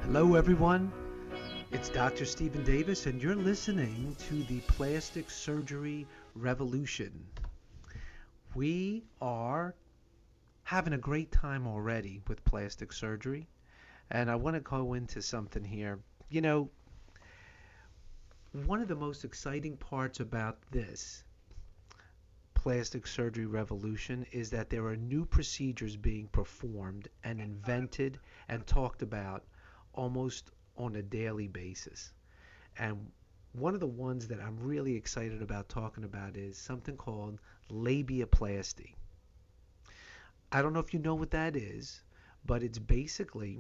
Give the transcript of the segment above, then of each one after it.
Hello, everyone. It's Dr. Stephen Davis, and you're listening to the Plastic Surgery Revolution. We are having a great time already with plastic surgery, and I want to go into something here. You know, one of the most exciting parts about this plastic surgery revolution is that there are new procedures being performed and invented and talked about almost on a daily basis. And one of the ones that I'm really excited about talking about is something called labiaplasty. I don't know if you know what that is, but it's basically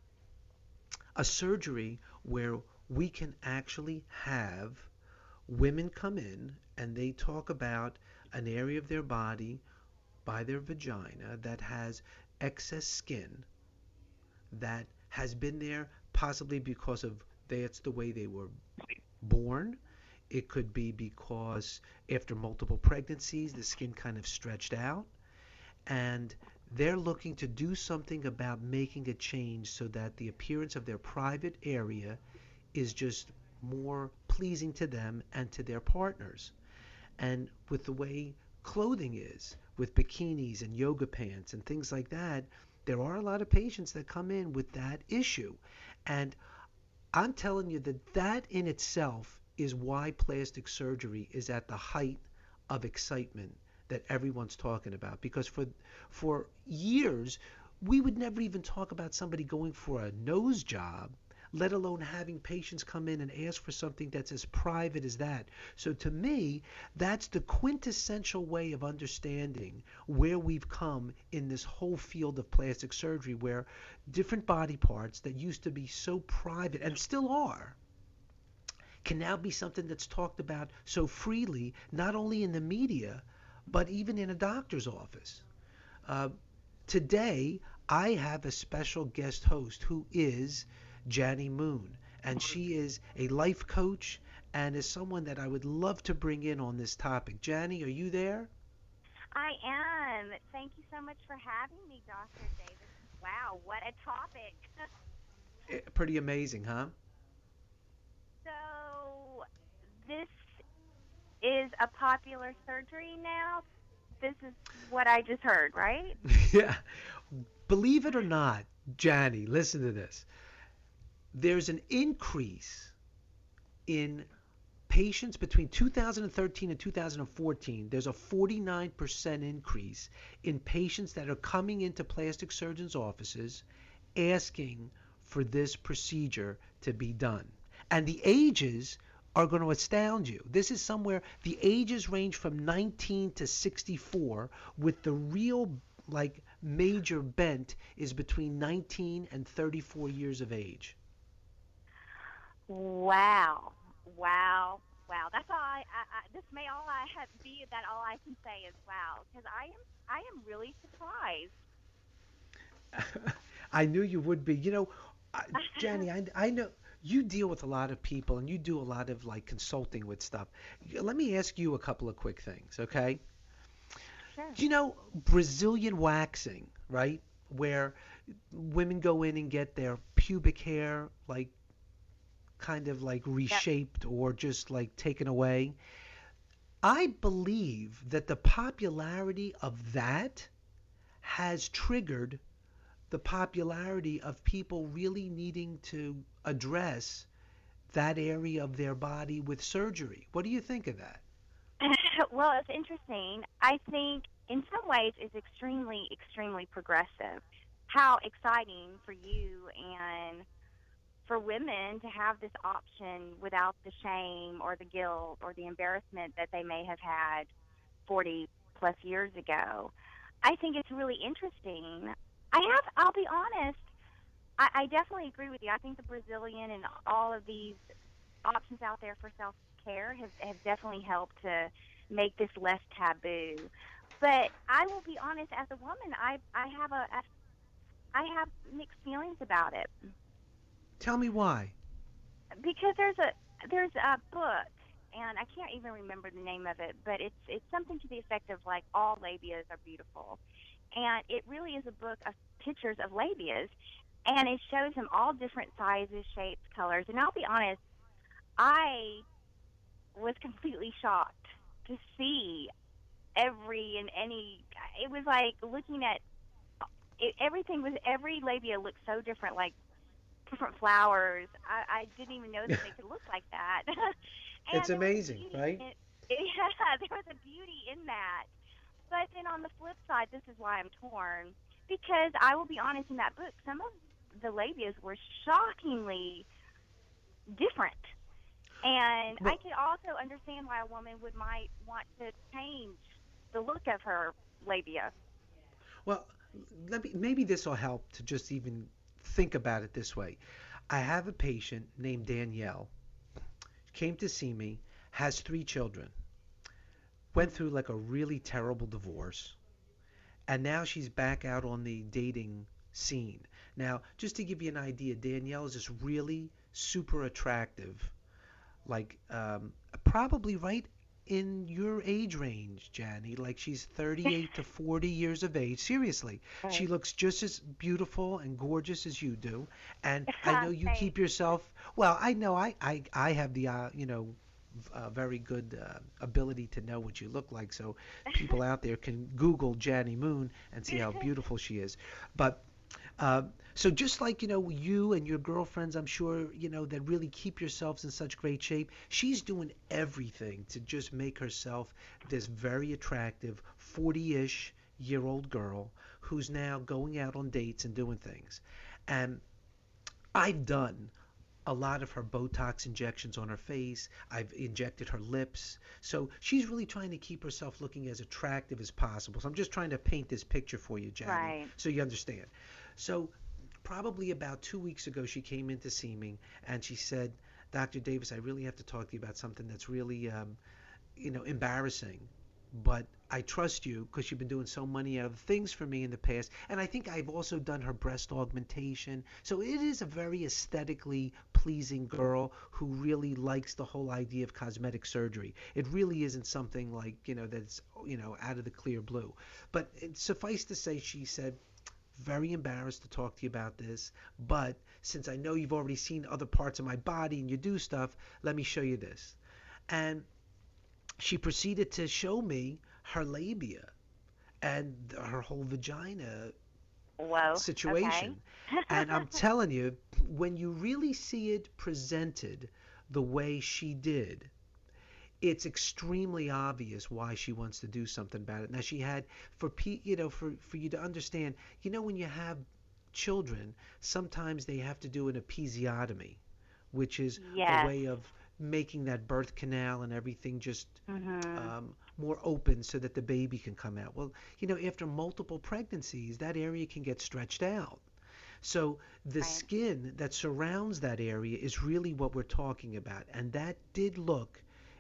a surgery where we can actually have women come in and they talk about an area of their body by their vagina that has excess skin that has been there possibly because of that's the way they were born. It could be because after multiple pregnancies, the skin kind of stretched out, and they're looking to do something about making a change so that the appearance of their private area is just more pleasing to them and to their partners. And with the way clothing is, with bikinis and yoga pants and things like that, there are a lot of patients that come in with that issue. And I'm telling you that that in itself is why plastic surgery is at the height of excitement that everyone's talking about. Because for years, we would never even talk about somebody going for a nose job, let alone having patients come in and ask for something that's as private as that. So to me, that's the quintessential way of understanding where we've come in this whole field of plastic surgery, where different body parts that used to be so private and still are can now be something that's talked about so freely, not only in the media, but even in a doctor's office. Uh, Today, I have a special guest host who is Janie Moon, and she is a life coach and is someone that I would love to bring in on this topic. Janie, are you there? I am. Thank you so much for having me, Dr. Davis. Wow, what a topic. Pretty amazing, huh? So, this is a popular surgery now. This is what I just heard, right? Yeah. Believe it or not, Janie, listen to this. There's an increase in patients between 2013 and 2014. There's a 49% increase in patients that are coming into plastic surgeons' offices asking for this procedure to be done. And the ages are going to astound you. This is somewhere, the ages range from 19 to 64, with the real major bent is between 19 and 34 years of age. Wow. Wow. Wow. That's all this may all I have be that all I can say is wow, because I am really surprised. I knew you would be. Jenny, I know you deal with a lot of people and you do a lot of consulting with stuff. Let me ask you a couple of quick things, okay? Sure. Do you know Brazilian waxing, right? Where women go in and get their pubic hair kind of Yep. reshaped or just taken away. I believe that the popularity of that has triggered the popularity of people really needing to address that area of their body with surgery. What do you think of that? Well, it's interesting. I think in some ways it's extremely, extremely progressive. How exciting for you and for women to have this option without the shame or the guilt or the embarrassment that they may have had 40 plus years ago. I think it's really interesting. I'll be honest, I definitely agree with you. I think the Brazilian and all of these options out there for self care have definitely helped to make this less taboo. But I will be honest, as a woman, I have mixed feelings about it Tell me why. because there's a book, and I can't even remember the name of it, but it's something to the effect of like all labias are beautiful, and it really is a book of pictures of labias, and it shows them all different sizes, shapes, colors. And I'll be honest, I was completely shocked to see every and any. It was like looking at everything was every labia looked so different, like different flowers. I didn't even know that they could look like that. It's And there was a amazing, beauty right? in yeah, there was a beauty in that. But then on the flip side, this is why I'm torn because I will be honest, in that book, some of the labias were shockingly different. And I Well, could also understand why a woman would might want to change the look of her labia. well, maybe this will help to just even think about it this way. I have a patient named Danielle, came to see me, has 3 children, went through like a really terrible divorce, and now she's back out on the dating scene. Now, just to give you an idea, Danielle is just really super attractive, like probably right in your age range, Janny. Like she's 38 to 40 years of age. Seriously, she Right. looks just as beautiful and gorgeous as you do. And I know you Thanks. keep yourself. Well, I know I have the very good ability to know what you look like. So people out there can Google Janny Moon and see how beautiful she is. But uh, so just like, you and your girlfriends, I'm sure, that really keep yourselves in such great shape, she's doing everything to just make herself this very attractive 40-ish year old girl who's now going out on dates and doing things. And I've done a lot of her Botox injections on her face. I've injected her lips. So she's really trying to keep herself looking as attractive as possible. So I'm just trying to paint this picture for you, Janie, Right. so you understand. So probably about 2 weeks ago, she came in to see me and she said, Dr. Davis, I really have to talk to you about something that's really, embarrassing. But I trust you because you've been doing so many other things for me in the past. And I think I've also done her breast augmentation. So it is a very aesthetically pleasing girl who really likes the whole idea of cosmetic surgery. It really isn't something like, that's, out of the clear blue. But suffice to say, she said, very embarrassed to talk to you about this, but since I know you've already seen other parts of my body and you do stuff, let me show you this. And she proceeded to show me her labia and her whole vagina Whoa. Okay. situation. And I'm telling you, when you really see it presented the way she did, it's extremely obvious why she wants to do something about it. Now she had for you to understand, when you have children, sometimes they have to do an episiotomy, which is a Yes. way of making that birth canal and everything just Mhm. more open so that the baby can come out. Well, after multiple pregnancies, that area can get stretched out. So the Right. skin that surrounds that area is really what we're talking about. And that did look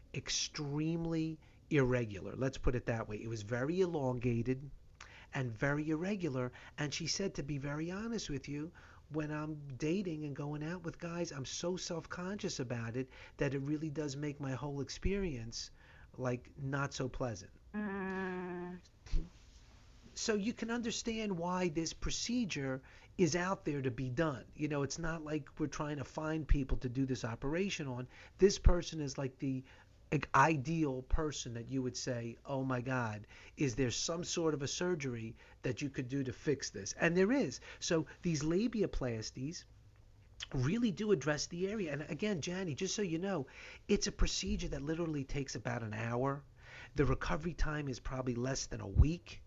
extremely irregular. Let's put it that way. It was very elongated and very irregular. And she said, to be very honest with you, when I'm dating and going out with guys, I'm so self-conscious about it that it really does make my whole experience like not so pleasant. Mm. So you can understand why this procedure is out there to be done. It's not like we're trying to find people to do this operation on. This person is like the ideal person that you would say, oh my God, is there some sort of a surgery that you could do to fix this? And there is. So these labiaplasties really do address the area. And again, Janny, just so you know, it's a procedure that literally takes about an hour. The recovery time is probably less than a week.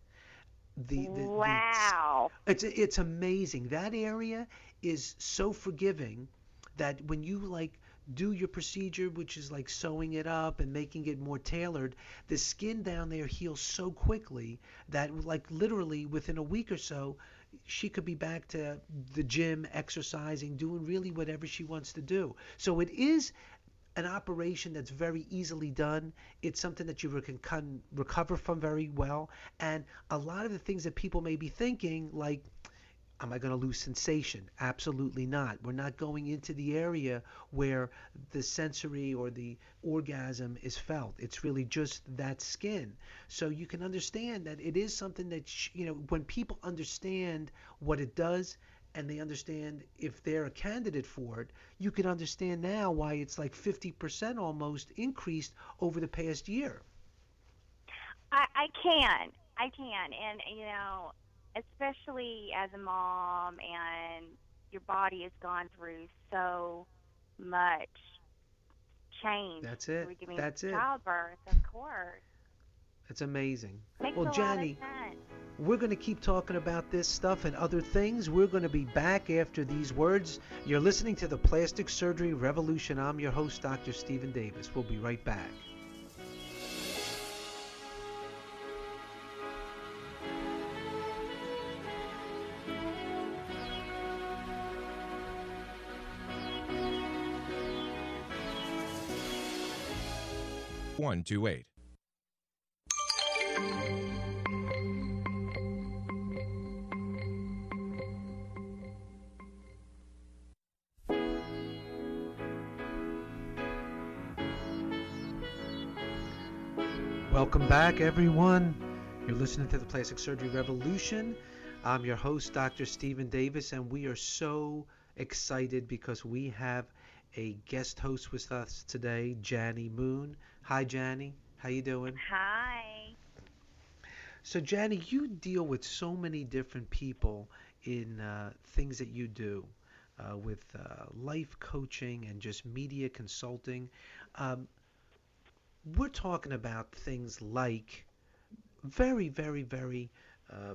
The Wow. it's amazing. That area is so forgiving that when you like do your procedure, which is like sewing it up and making it more tailored, the skin down there heals so quickly that like literally within a week or so, she could be back to the gym, exercising, doing really whatever she wants to do. So it is an operation that's very easily done. It's something that you can recover from very well. And a lot of the things that people may be thinking, like, am I going to lose sensation? Absolutely not. We're not going into the area where the sensory or the orgasm is felt. It's really just that skin. So you can understand that it is something that, when people understand what it does and they understand if they're a candidate for it, you can understand now why it's like 50% almost increased over the past year. I can, and especially as a mom, and your body has gone through so much change That's it. through giving That's it. childbirth, of course. It's amazing. Makes Well, a lot of Jani, sense. we're going to keep talking about this stuff and other things. We're going to be back after these words. You're listening to the Plastic Surgery Revolution. I'm your host, Dr. Stephen Davis. We'll be right back. One two eight. Welcome back, everyone. You're listening to the Plastic Surgery Revolution. I'm your host, Dr. Stephen Davis, and we are so excited because we have a guest host with us today, Jani Moon. Hi, Jani. How you doing? Hi. So, Jani, you deal with so many different people in things that you do with life coaching and just media consulting. Um, we're talking about things like very, very, very uh,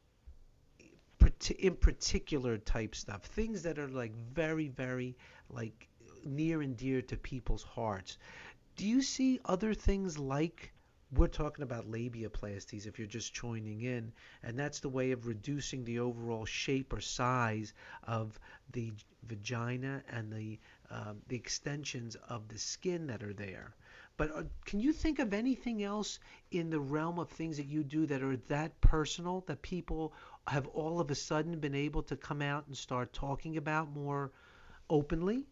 in particular type stuff, things that are like very, very like near and dear to people's hearts. Do you see other things like we're talking about labiaplasties if you're just joining in, and that's the way of reducing the overall shape or size of the vagina and the extensions of the skin that are there. But can you think of anything else in the realm of things that you do that are that personal that people have all of a sudden been able to come out and start talking about more openly?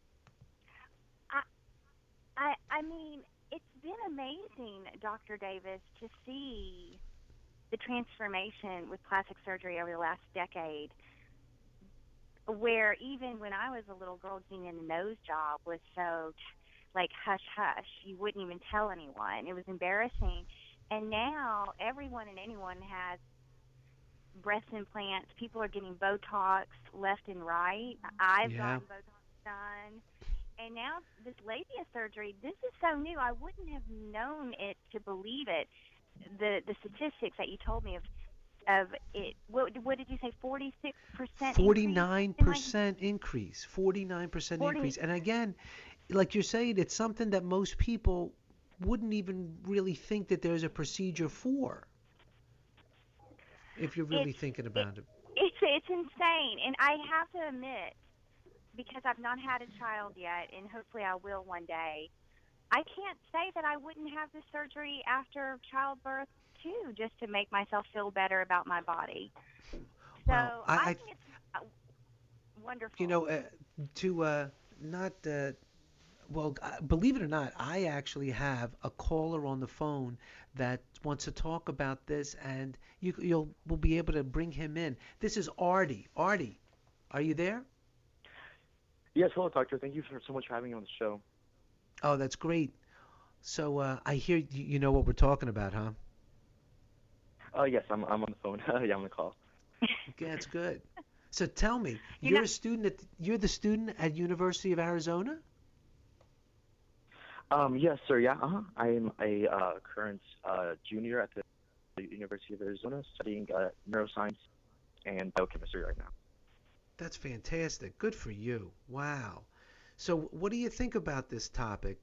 I mean, it's been amazing, Dr. Davis, to see the transformation with plastic surgery over the last decade. Where even when I was a little girl, getting a nose job was so like hush hush. You wouldn't even tell anyone. It was embarrassing. And now everyone and anyone has breast implants. People are getting Botox left and right. I've Yeah. gotten Botox done. And now this labia surgery, this is so new. I wouldn't have known it to believe it. The statistics that you told me of it. What did you say? 46% increase? 49% increase. 49% 40. increase. And again, like you're saying, it's something that most people wouldn't even really think that there's a procedure for, if you're really It's thinking it, about it. it's insane, and I have to admit, because I've not had a child yet, and hopefully I will one day. I can't say that I wouldn't have this surgery after childbirth too, just to make myself feel better about my body. So Well, I think it's you wonderful. know, to not, well, believe it or not, I actually have a caller on the phone that wants to talk about this, and we'll be able to bring him in. This is Artie. Artie, are you there? Yes, hello, doctor. Thank you so much for having me on the show. Oh, that's great. So I hear you know what we're talking about, huh? Yes, I'm on the phone. Yeah, I'm on the call. Okay, that's good. So tell me, You're not. you're the student at University of Arizona? Yes, sir. Yeah, I'm a current junior at the University of Arizona studying neuroscience and biochemistry right now. That's fantastic. Good for you. Wow. So what do you think about this topic?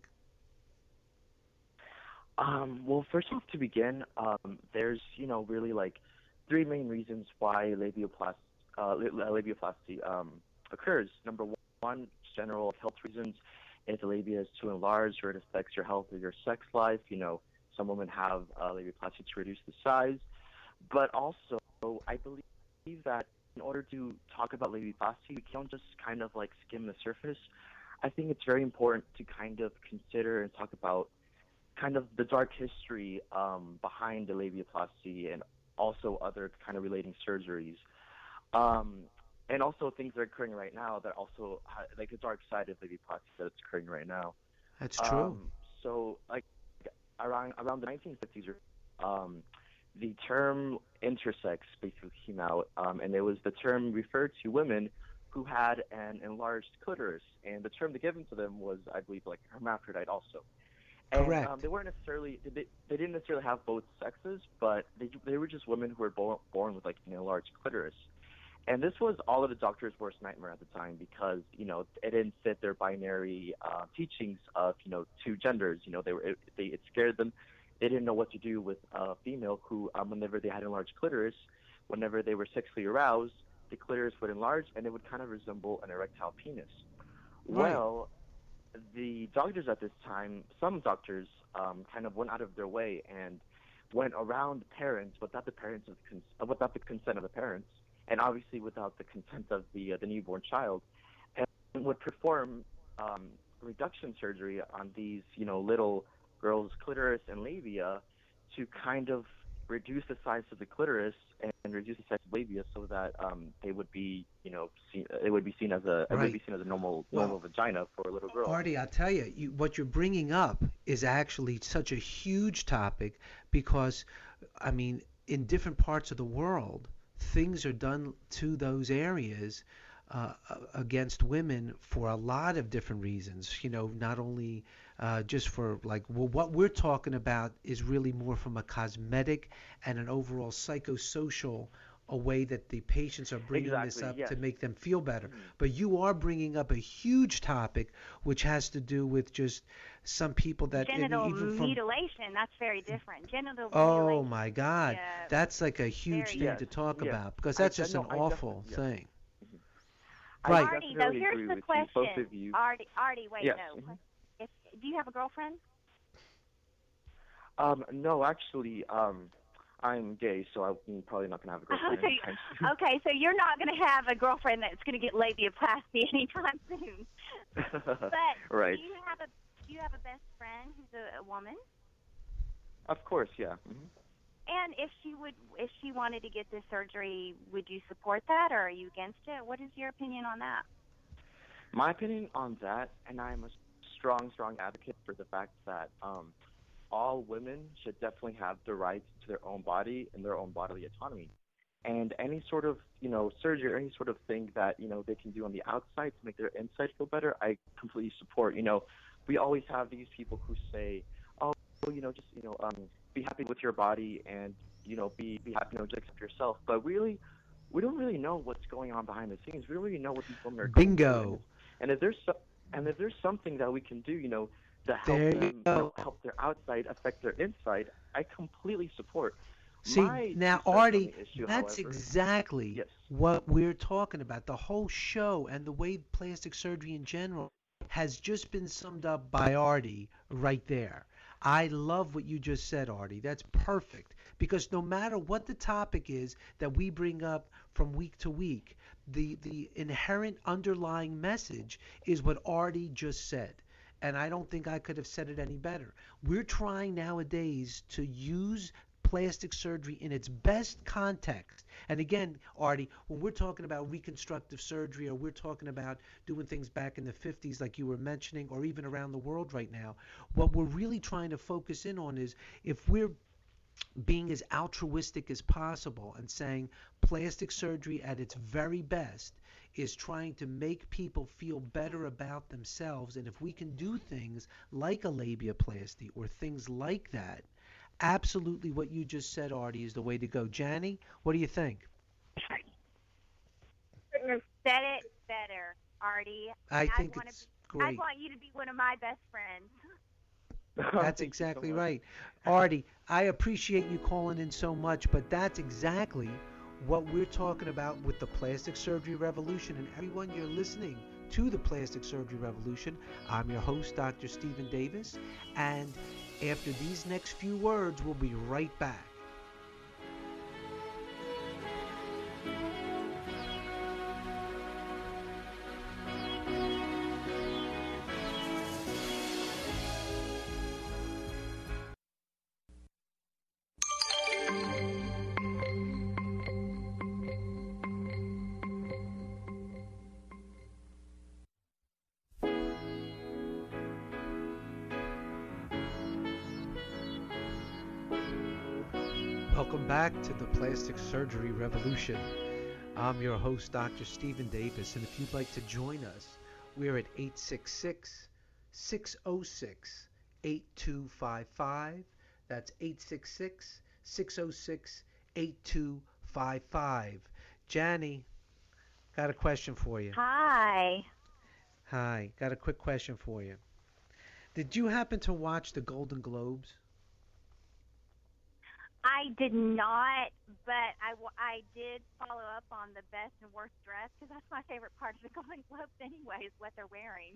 Well, first off, to begin, there's really like three main reasons why labiaplasty occurs. Number one, general health reasons. If the labia is too enlarged or it affects your health or your sex life, some women have labiaplasty to reduce the size. But also, I believe that in order to talk about labiaplasty, we can't just kind of like skim the surface. I think it's very important to kind of consider and talk about kind of the dark history behind the labiaplasty and also other kind of relating surgeries. Um, and also things that are occurring right now that also like it's dark side of labiaplasty that it's occurring right now. That's true. So like around the 1950s, the term intersex basically came out, and it was the term referred to women who had an enlarged clitoris, and the term they given to them was, I believe, like hermaphrodite also. And Correct. they weren't necessarily they didn't necessarily have both sexes, but they were just women who were born with like an enlarged clitoris. And this was all of the doctors' worst nightmare at the time because it didn't fit their binary teachings of two genders. It scared them. They didn't know what to do with a female who, whenever they had enlarged clitoris, whenever they were sexually aroused, the clitoris would enlarge and it would kind of resemble an erectile penis. Right. Well, the doctors at this time, some doctors, kind of went out of their way and went around parents without without the consent of the parents, and obviously without the consent of the newborn child, and would perform reduction surgery on these little girls' clitoris and labia to kind of reduce the size of the clitoris and reduce the size of labia so that they would be seen as a Right. normal Well, vagina for a little girl. Artie, I'll tell you, what you're bringing up is actually such a huge topic because, I mean, in different parts of the world, things are done to those areas against women for a lot of different reasons. Not only just for like, well, what we're talking about is really more from a cosmetic and an overall psychosocial a way that the patients are bringing this Exactly. up Yes. to make them feel better. Mhm. But you are bringing up a huge topic which has to do with just some people that Genital even from mutilation, that's very different. Genital oh mutilation. my God, Yeah, that's like a huge very thing Yes. to talk Yes. about because I that's I just know. an I awful definitely yes. thing. Mhm. I Right. Artie, though, definitely here's agree the with you, both question. of you. Artie, wait, Yes. no. Mhm. Do you have a girlfriend? No, actually, I'm gay, so I'm probably not gonna have a girlfriend Okay, anytime soon. okay, so you're not going to have a girlfriend that's going to get labiaplasty anytime soon. But Right. do you have a best friend who's a woman? Of course, yeah. Hmm. And if she wanted to get this surgery, would you support that, or are you against it? What is your opinion on that? My opinion on that, and I'm a strong advocate for the fact that all women should definitely have the right to their own body and their own bodily autonomy. And any sort of, surgery or any sort of thing that, they can do on the outside to make their inside feel better, I completely support. We always have these people who say, oh, just, be happy with your body and, be happy, just accept yourself. But really, we don't really know what's going on behind the scenes. We don't really know what these women are going through. Bingo. And if there's something that we can do, to help There you them, go. help their outside affect their inside, I completely support. See, My now, 2 cents on Artie, the issue, that's however, exactly yes. what we're talking about. The whole show and the way plastic surgery in general has just been summed up by Artie right there. I love what you just said, Artie. That's perfect. Because no matter what the topic is that we bring up from week to week, the inherent underlying message is what Artie just said. And I don't think I could have said it any better. We're trying nowadays to use plastic surgery in its best context. And again, Artie, when we're talking about reconstructive surgery or we're talking about doing things back in the 50s like you were mentioning or even around the world right now, what we're really trying to focus in on is if we're being as altruistic as possible and saying plastic surgery at its very best is trying to make people feel better about themselves. And if we can do things like a labiaplasty or things like that, absolutely what you just said, Artie, is the way to go. Janny, what do you think? Couldn't have said it better, Artie. I I'd think wanna it's I'd great. want you to be one of my best friends. That's Thank you so exactly much. right. Artie, I appreciate you calling in so much, but that's exactly what we're talking about with the plastic surgery revolution. And everyone, you're listening to the Plastic Surgery Revolution. I'm your host, Dr. Stephen Davis, and after these next few words, we'll be right back. Welcome back to the Plastic Surgery Revolution. I'm your host, Dr. Stephen Davis, and if you'd like to join us, we're at 866-606-8255. That's 866-606-8255. Janny, got a question for you. Hi. Hi, got a quick question for you. Did you happen to watch the Golden Globes? I did not, but I did follow up on the best and worst dressed because that's my favorite part of the Golden Globes anyway, is what they're wearing.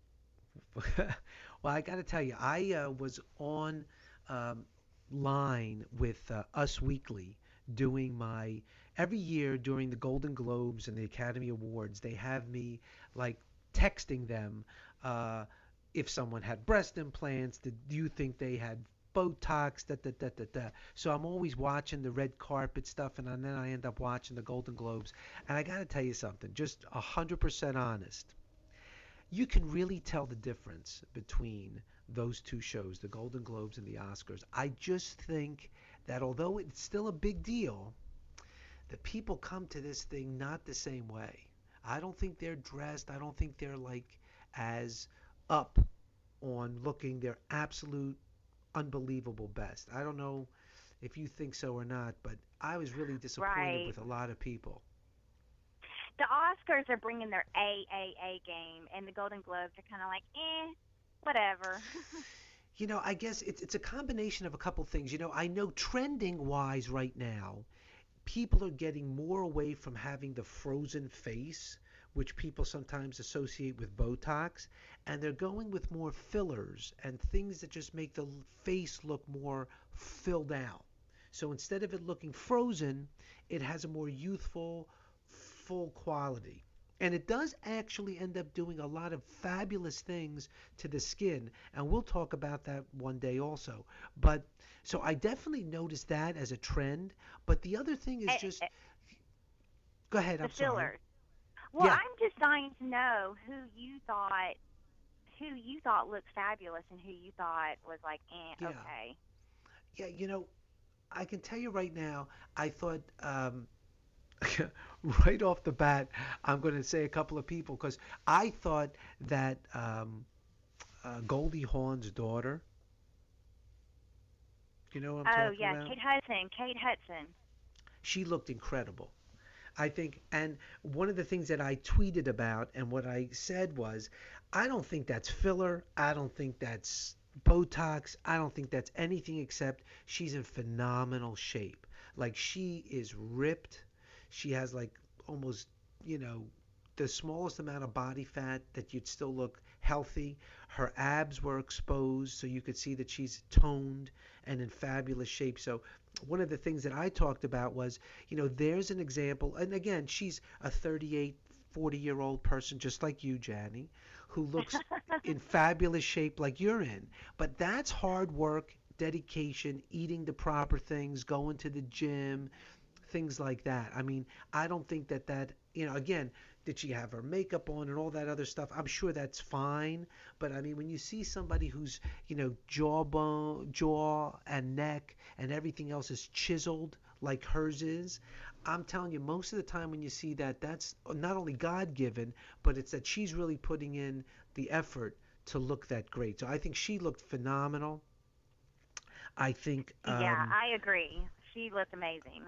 Well, I got to tell you, I was on line with Us Weekly doing my every year during the Golden Globes and the Academy Awards. They have me like texting them if someone had breast implants. Do you think they had Botox? So I'm always watching the red carpet stuff, and then I end up watching the Golden Globes. And I got to tell you something, just 100% honest. You can really tell the difference between those two shows, the Golden Globes and the Oscars. I just think that although it's still a big deal, the people come to this thing not the same way. I don't think they're dressed. I don't think they're like as up on looking their absolute unbelievable best. I don't know if you think so or not, but I was really disappointed Right. with a lot of people. The Oscars are bringing their AAA game, and the Golden Globes are kind of like, whatever. You know, I guess it's a combination of a couple things. You know, I know trending wise right now, people are getting more away from having the frozen face, which people sometimes associate with Botox, and they're going with more fillers and things that just make the face look more filled out. So instead of it looking frozen, it has a more youthful, full quality. And it does actually end up doing a lot of fabulous things to the skin, and we'll talk about that one day also. But so I definitely noticed that as a trend. But the other thing is just, go ahead. The I'm sorry. fillers. Well, Yeah. I'm just dying to know who you thought looked fabulous and who you thought was like, Yeah. okay. Yeah, you know, I can tell you right now, I thought right off the bat, I'm going to say a couple of people because I thought that Goldie Hawn's daughter, you know what I'm Oh talking yeah, about? Kate Hudson. She looked incredible. I think, and one of the things that I tweeted about and what I said was, I don't think that's filler. I don't think that's Botox. I don't think that's anything except she's in phenomenal shape. Like she is ripped. She has like almost, you know, the smallest amount of body fat that you'd still look healthy. Her abs were exposed, so you could see that she's toned and in fabulous shape. So one of the things that I talked about was, you know, there's an example. And again, she's a 38, 40-year-old person just like you, Janny, who looks in fabulous shape like you're in. But that's hard work, dedication, eating the proper things, going to the gym, things like that. I mean, I don't think that, you know, again, did she have her makeup on and all that other stuff? I'm sure that's fine. But I mean, when you see somebody who's, you know, jaw and neck and everything else is chiseled like hers is, I'm telling you, most of the time when you see that, that's not only God-given, but it's that she's really putting in the effort to look that great. So I think she looked phenomenal. I think Yeah, I agree. She looked amazing.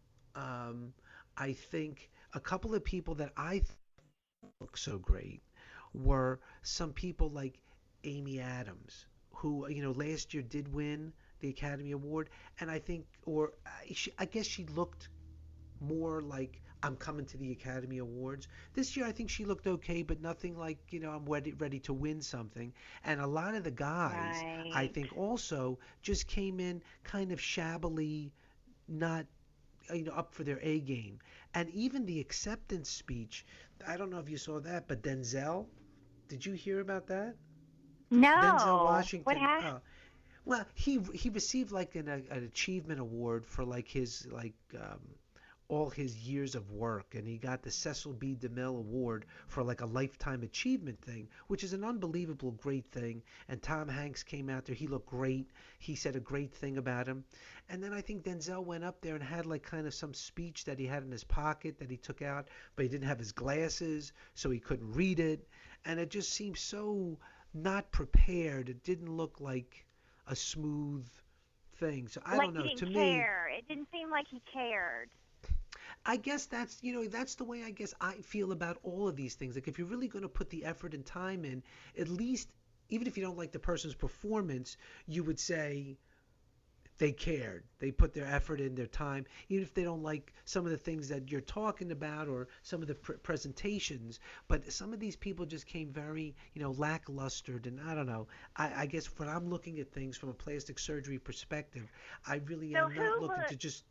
I think a couple of people that I look so great were some people like Amy Adams, who, you know, last year did win the Academy Award, and I think, I guess she looked more like I'm coming to the Academy Awards. This year I think she looked okay, but nothing like, you know, I'm ready to win something. And a lot of the guys, I Right. think also just came in kind of shabbily, not, you know, up for their A game. And even the acceptance speech, I don't know if you saw that, but Denzel, did you hear about that? Denzel No. What Washington. happened? Well, he received like an achievement award for like his like all his years of work, and he got the Cecil B. DeMille Award for like a lifetime achievement thing, which is an unbelievable great thing. And Tom Hanks came out there. He looked great. He said a great thing about him. And then I think Denzel went up there and had like kind of some speech that he had in his pocket that he took out, but he didn't have his glasses, so he couldn't read it. And it just seemed so not prepared. It didn't look like a smooth thing. So I Like don't he know. didn't To me, care. It didn't seem like he cared. I guess that's, that's the way I guess I feel about all of these things. Like if you're really going to put the effort and time in, at least, even if you don't like the person's performance, you would say they cared. They put their effort in, their time, even if they don't like some of the things that you're talking about or some of the presentations. But some of these people just came very, lackluster. And I don't know. I guess when I'm looking at things from a plastic surgery perspective, I really So am not looking to just.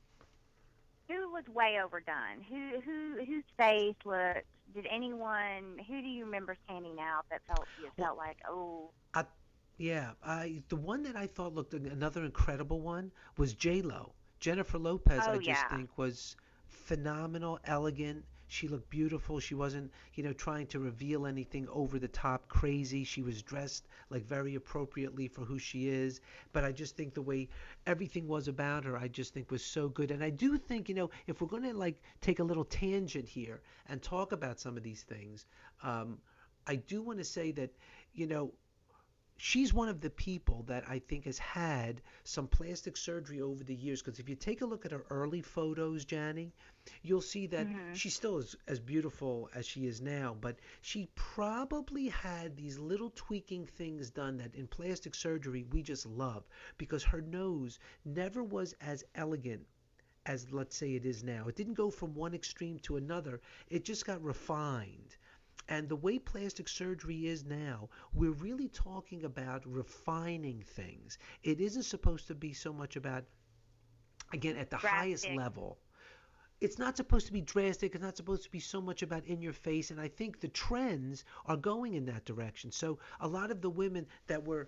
who was way overdone? Whose face looked? Did anyone? Who do you remember standing out that felt like, oh? Yeah, the one that I thought looked another incredible one was J-Lo. Jennifer Lopez, Oh I just yeah. think was phenomenal, elegant. She looked beautiful. She wasn't, trying to reveal anything over the top crazy. She was dressed like very appropriately for who she is. But I just think the way everything was about her, I just think was so good. And I do think, if we're going to like take a little tangent here and talk about some of these things, I do want to say that, she's one of the people that I think has had some plastic surgery over the years. Because if you take a look at her early photos, Janny, you'll see that she still is as beautiful as she is now. But she probably had these little tweaking things done that in plastic surgery we just love. Because her nose never was as elegant as, let's say, it is now. It didn't go from one extreme to another. It just got refined. And the way plastic surgery is now, we're really talking about refining things. It isn't supposed to be so much about, again, at the highest Drastic. level. It's not supposed to be drastic. It's not supposed to be so much about in your face. And I think the trends are going in that direction. So a lot of the women that were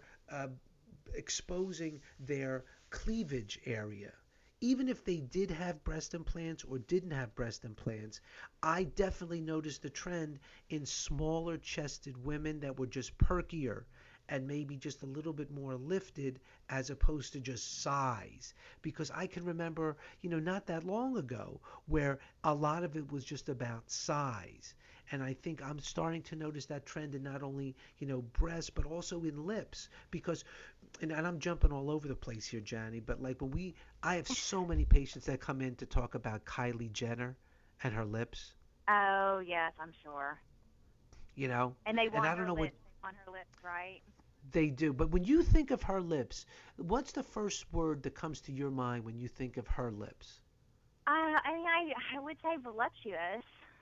exposing their cleavage area, even if they did have breast implants or didn't have breast implants, I definitely noticed the trend in smaller chested women that were just perkier and maybe just a little bit more lifted as opposed to just size. Because I can remember, not that long ago where a lot of it was just about size. And I think I'm starting to notice that trend in not only, breasts, but also in lips. Because, and I'm jumping all over the place here, Johnny, but like I have so many patients that come in to talk about Kylie Jenner and her lips, Oh yes, I'm sure. And they and want I don't her know what lips on her lips, right? they do. But when you think of her lips, what's the first word that comes to your mind when you think of her lips? I would say voluptuous.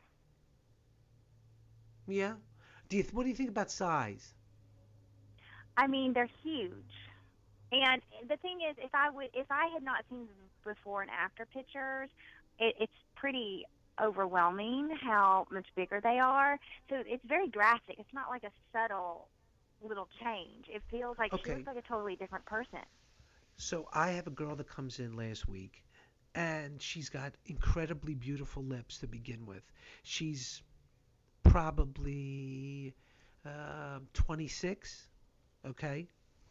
Yeah? What do you think about size? I mean, they're huge. And the thing is, if I had not seen the before and after pictures, it's pretty overwhelming how much bigger they are. So it's very drastic. It's not like a subtle little change. It feels like she Okay. looks like a totally different person. So I have a girl that comes in last week, and she's got incredibly beautiful lips to begin with. She's probably 26, okay?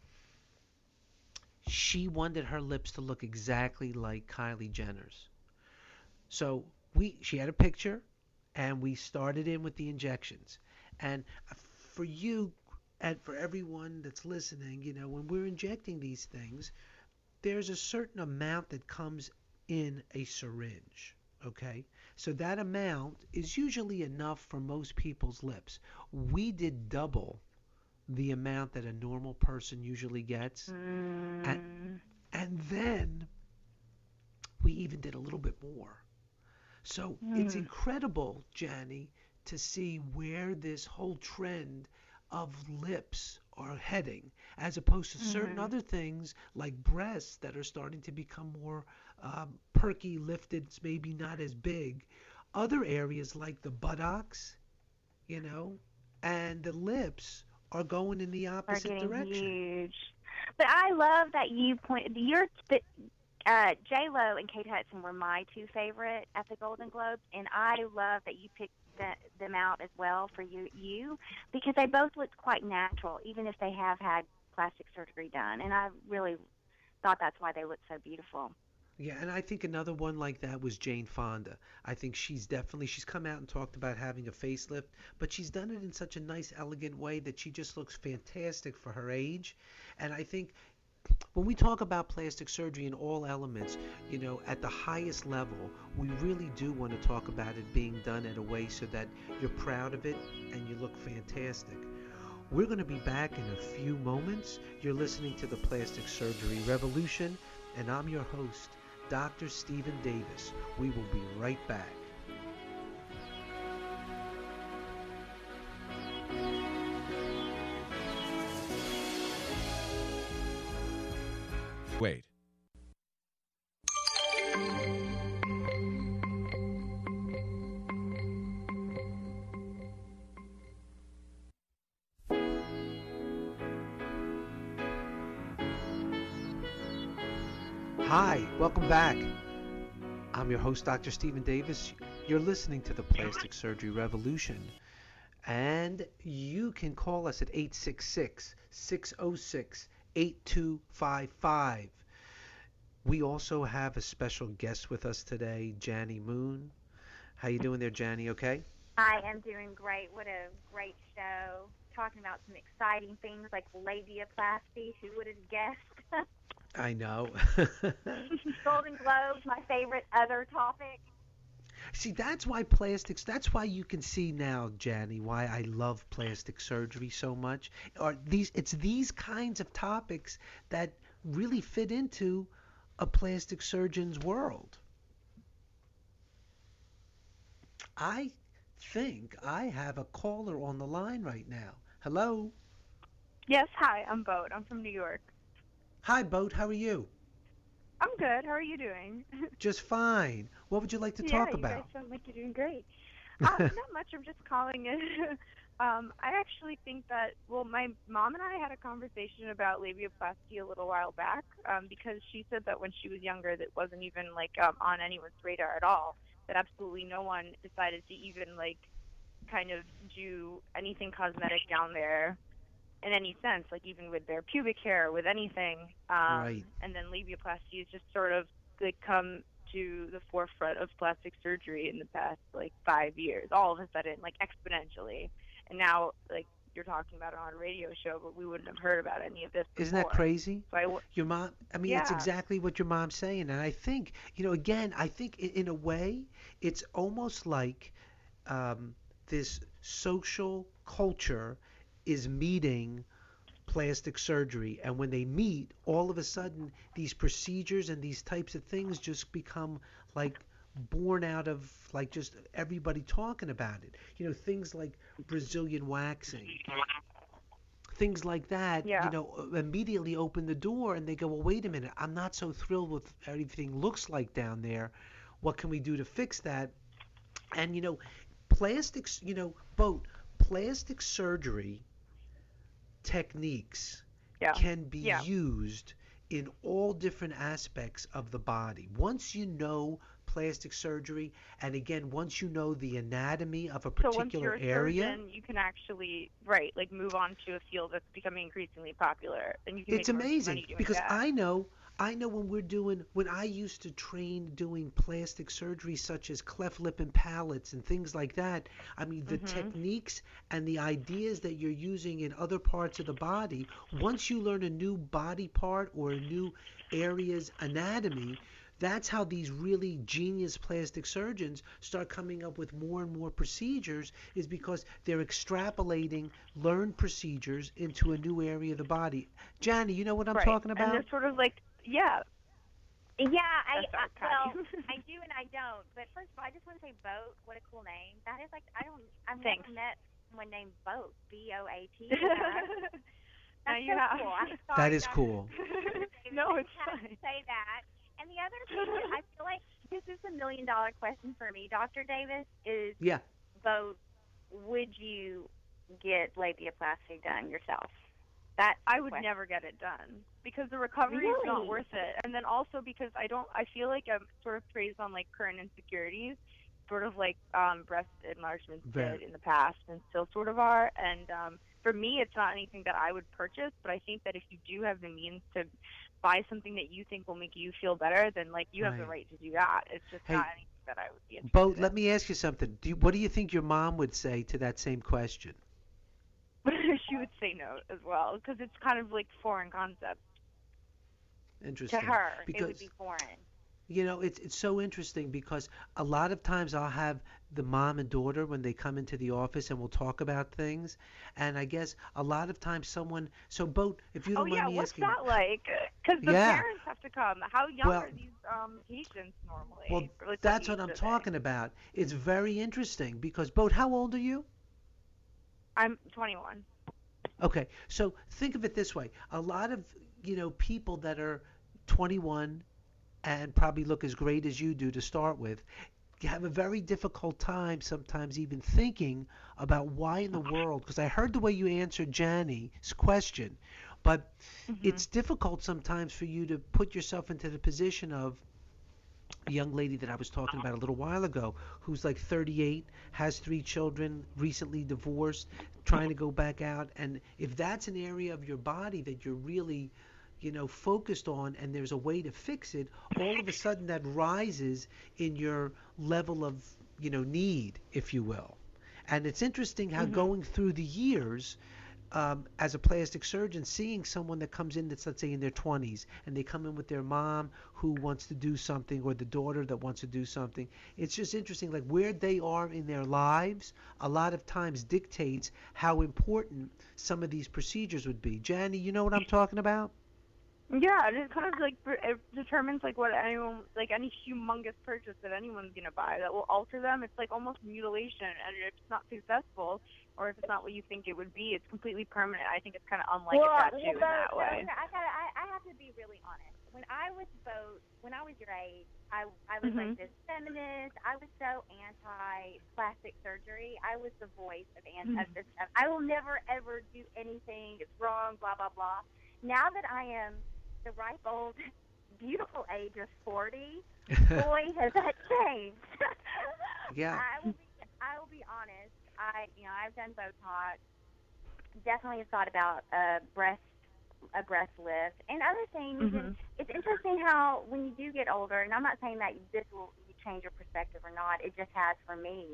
She wanted her lips to look exactly like Kylie Jenner's. So she had a picture, and we started in with the injections. And for you and for everyone that's listening, when we're injecting these things, there's a certain amount that comes in a syringe. Okay? So that amount is usually enough for most people's lips. We did double the amount that a normal person usually gets. And then we even did a little bit more. So it's incredible, Janny, to see where this whole trend of lips are heading, as opposed to certain other things like breasts that are starting to become more perky, lifted, maybe not as big. Other areas like the buttocks, and the lips are going in the Are opposite getting direction. huge. But I love that you point. J-Lo and Kate Hudson were my two favorite at the Golden Globes, and I love that you picked them out as well for you because they both looked quite natural, even if they have had plastic surgery done. And I really thought that's why they looked so beautiful. Yeah, and I think another one like that was Jane Fonda. I think she's come out and talked about having a facelift, but she's done it in such a nice, elegant way that she just looks fantastic for her age. And I think when we talk about plastic surgery in all elements, at the highest level, we really do want to talk about it being done in a way so that you're proud of it and you look fantastic. We're going to be back in a few moments. You're listening to the Plastic Surgery Revolution, and I'm your host, Dr. Stephen Davis. We will be right back. Wait. Hi, welcome back. I'm your host, Dr. Stephen Davis. You're listening to the Plastic Surgery Revolution. And you can call us at 866-606-8255. We also have a special guest with us today, Janie Moon. How you doing there, Janie? Okay? I am doing great. What a great show. Talking about some exciting things like labiaplasty. Who would have guessed? I know. Golden Globes, my favorite other topic. See, that's why you can see now, Janie, why I love plastic surgery so much. It's these kinds of topics that really fit into a plastic surgeon's world. I think I have a caller on the line right now. Hello? Yes, hi, I'm Boat. I'm from New York. Hi, Boat. How are you? I'm good. How are you doing? Just fine. What would you like to talk about? Yeah, you guys sound like you're doing great. Not much. I'm just calling it. I actually think that, my mom and I had a conversation about labiaplasty a little while back because she said that when she was younger that wasn't even on anyone's radar at all, that absolutely no one decided to even kind of do anything cosmetic down there in any sense, even with their pubic hair, with anything. Right. And then labiaplasty has just sort of come to the forefront of plastic surgery in the past 5 years, all of a sudden, exponentially. And now, you're talking about it on a radio show, but we wouldn't have heard about any of this before. Isn't that crazy? So your mom, yeah. It's exactly what your mom's saying. And I think, again, in a way, it's almost like this social culture is meeting plastic surgery, and when they meet, all of a sudden these procedures and these types of things just become born out of just everybody talking about it. Things like Brazilian waxing, things like that. Yeah. Immediately open the door, and they go, well, wait a minute, I'm not so thrilled with how everything looks like down there. What can we do to fix that? And plastics, plastic surgery techniques can be used in all different aspects of the body. Once you know plastic surgery, and again, once you know the anatomy of a particular once you're a area, surgeon, you can actually move on to a field that's becoming increasingly popular, and you can it's make more amazing money doing because that. I know when I used to train doing plastic surgery such as cleft lip and palates and things like that, the techniques and the ideas that you're using in other parts of the body, once you learn a new body part or a new area's anatomy, that's how these really genius plastic surgeons start coming up with more and more procedures, is because they're extrapolating learned procedures into a new area of the body. Janie, you know what I'm talking about? And they're sort of yeah. Yeah, I Well, I do and I don't. But first of all, I just want to say Boat. What a cool name. That is I've Thanks. never met someone named Boat. B-O-A-T. Now That's you so have. cool. I'm sorry, That is Dr. cool. No, it's I have to fine. say that. And the other thing that I feel like this is $1 million question for me, Dr. Davis, is Yeah. Boat, would you get labiaplasty done yourself? That I would question. never get it done because the recovery is not Really? worth it. And then also because I feel like I'm sort of preyed on like current insecurities, sort of like breast enlargements Very. did in the past and still sort of are. And for me, it's not anything that I would purchase, but I think that if you do have the means to buy something that you think will make you feel better, then like you have the Right. right to do that. It's just Hey, not anything that I would be interested Bo, in. let me ask you something. What do you think your mom would say to that same question? She would say no as well because it's kind of like foreign concept. To Interesting. her, it Because would be foreign. you know, it's so interesting because a lot of times I'll have the mom and daughter when they come into the office and we'll talk about things, and I guess a lot of times someone. So, Bo, if you Oh don't yeah, mind me what's asking. that like? Because the Yeah. parents have to come. How young Well- are these patients normally? Well, Or, like, that's what what I'm age are they? talking about. It's very interesting because, Bo, how old are you? I'm 21. Okay, so think of it this way. A lot of, people that are 21 and probably look as great as you do to start with, have a very difficult time sometimes even thinking about why in the world, because I heard the way you answered Janny's question, but it's difficult sometimes for you to put yourself into the position of a young lady that I was talking about a little while ago who's like 38, has 3 children, recently divorced, trying to go back out. And if that's an area of your body that you're really, focused on and there's a way to fix it, all of a sudden that rises in your level of, need, if you will. And it's interesting how going through the years, as a plastic surgeon, seeing someone that comes in that's, let's say, in their 20s, and they come in with their mom who wants to do something, or the daughter that wants to do something. It's just interesting, like where they are in their lives, a lot of times dictates how important some of these procedures would be. Janny, you know what I'm talking about? Yeah, and it kind of like it determines like what anyone, like any humongous purchase that anyone's gonna buy that will alter them. It's like almost mutilation, and if it's not successful, or if it's not what you think it would be, it's completely permanent. I think it's kind of unlike a tattoo in that way. I have to be really honest. When I was your age, I was like this feminist. I was so anti-plastic surgery. I was the voice of this stuff. I will never ever do anything. It's wrong. Blah blah blah. Now that I am the ripe old beautiful age of 40, boy has that changed. Yeah. I will be honest. I've done Botox. Definitely have thought about a breast lift and other things. And it's interesting how when you do get older, and I'm not saying that this will change your perspective or not. It just has for me.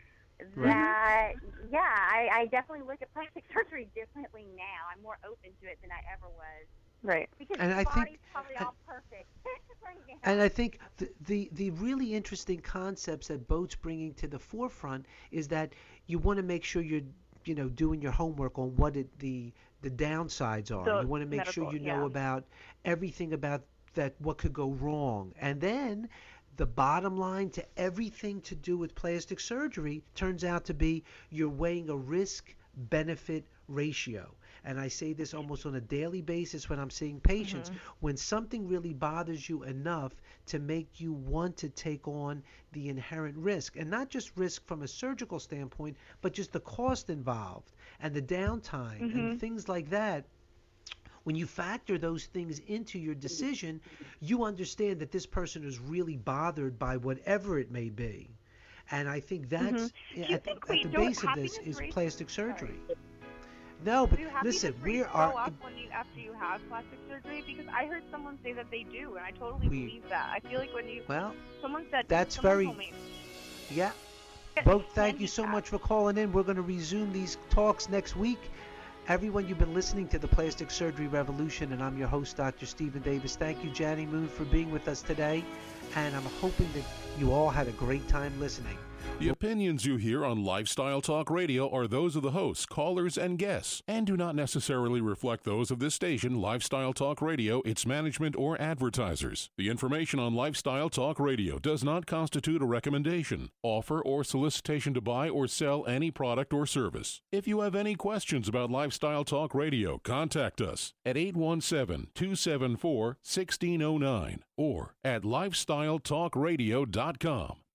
That I definitely look at plastic surgery differently now. I'm more open to it than I ever was. Right. Because And the I body's think- probably all perfect right now. And I think the really interesting concepts that Boat's bringing to the forefront is that you want to make sure you're doing your homework on what the downsides are. The You want to make sure you know medical, about everything about that, what could go wrong, and then the bottom line to everything to do with plastic surgery turns out to be you're weighing a risk-benefit ratio. And I say this almost on a daily basis when I'm seeing patients. When something really bothers you enough to make you want to take on the inherent risk, and not just risk from a surgical standpoint, but just the cost involved and the downtime and things like that. When you factor those things into your decision, you understand that this person is really bothered by whatever it may be. And I think that's at the base of this is plastic surgery. No, but Do happiness listen, rates we go are. up after you have plastic surgery? Because I heard someone say that they do, and I totally We- believe that. I feel like when you Well, someone said that's someone very- told me, yeah. It Bo, can thank be you so that. much for calling in. We're going to resume these talks next week. Everyone, you've been listening to the Plastic Surgery Revolution, and I'm your host, Dr. Stephen Davis. Thank you, Janny Moon, for being with us today, and I'm hoping that you all had a great time listening. The opinions you hear on Lifestyle Talk Radio are those of the hosts, callers, and guests, and do not necessarily reflect those of this station, Lifestyle Talk Radio, its management, or advertisers. The information on Lifestyle Talk Radio does not constitute a recommendation, offer, or solicitation to buy or sell any product or service. If you have any questions about Lifestyle Talk Radio, contact us at 817-274-1609 or at lifestyletalkradio.com.